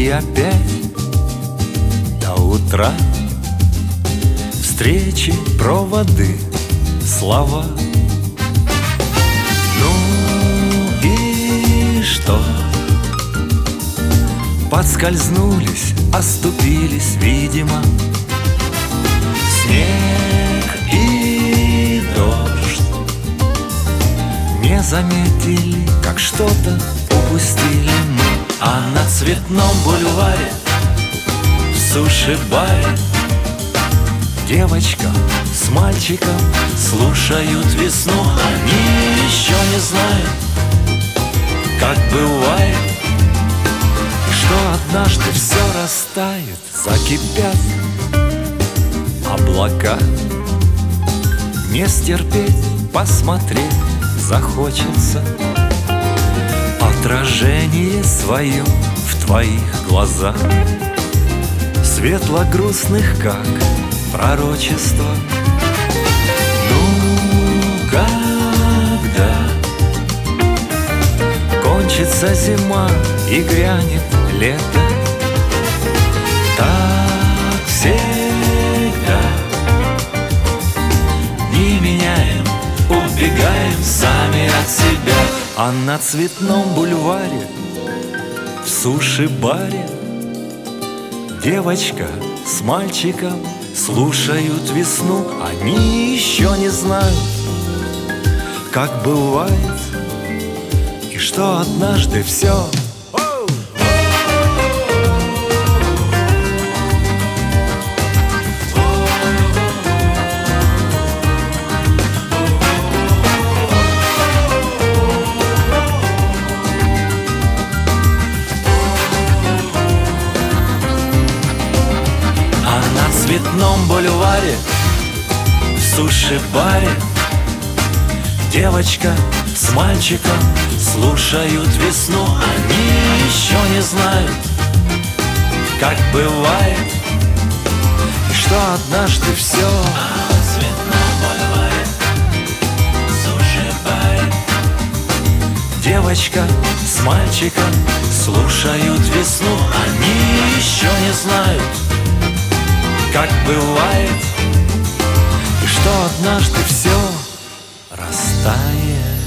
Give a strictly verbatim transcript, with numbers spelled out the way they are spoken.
И опять до утра встречи, проводы, слова. Ну и что? Подскользнулись, оступились, видимо. Снег и дождь не заметили, как что-то упустили мы. А на Цветном бульваре, в суши-баре, девочка с мальчиком слушают весну. Они еще не знают, как бывает, что однажды все растает. Закипят облака, не стерпеть, посмотреть захочется. Отражение свое в твоих глазах, светло-грустных, как пророчество. Ну, когда кончится зима и грянет лето, так всегда не меняем, убегаем сами от себя. А на Цветном бульваре, в суши-баре, девочка с мальчиком слушают весну. Они еще не знают, как бывает, и что однажды все. В Цветном бульваре, в суши-баре, девочка с мальчиком слушают весну. Они еще не знают, как бывает, и что однажды все. А в Цветном бульваре, в суши-баре, девочка с мальчиком слушают весну. Они еще не знают, как бывает, и что однажды все растает.